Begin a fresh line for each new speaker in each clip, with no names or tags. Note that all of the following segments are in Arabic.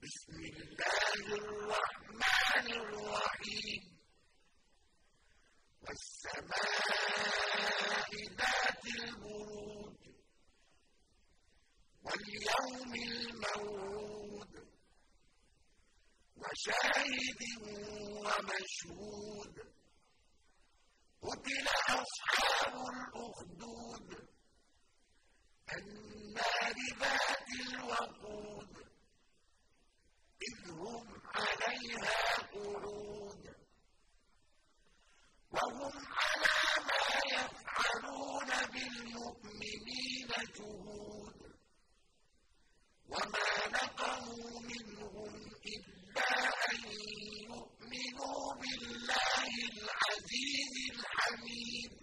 بسم الله الرحمن الرحيم والسماء ذات البروج واليوم الموعود وشاهد ومشهود قتل أصحاب الأخدود النار ذات الوقود إذ هم عليها قعود وهم على ما يفعلون بالمؤمنين شهود وما نقموا منهم إلا أن يؤمنوا بالله العزيز الحميد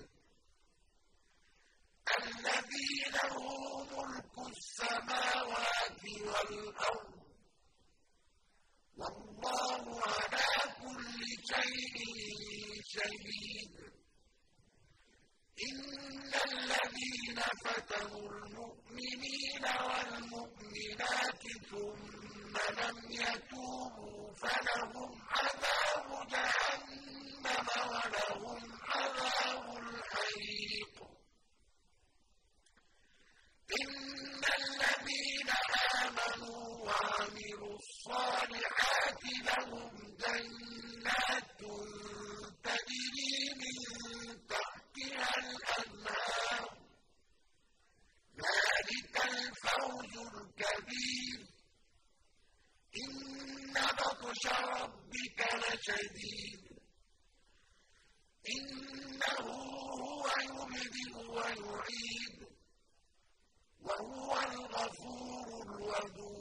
الذي له ملك السماوات والأرض والله على كل شيء شهيد إن الذين فتنوا المؤمنين والمؤمنات ثم لم يتوبوا فلهم عذاب جهنم ولهم عذاب الحريق إن الذين آمنوا وعملوا الصالحات لهم جنات تجري من تحتها الأنهار ذلك الفوز الكبير إن بطش ربك لشديد إنه هو يبدئ ويعيد وهو الغفور الودود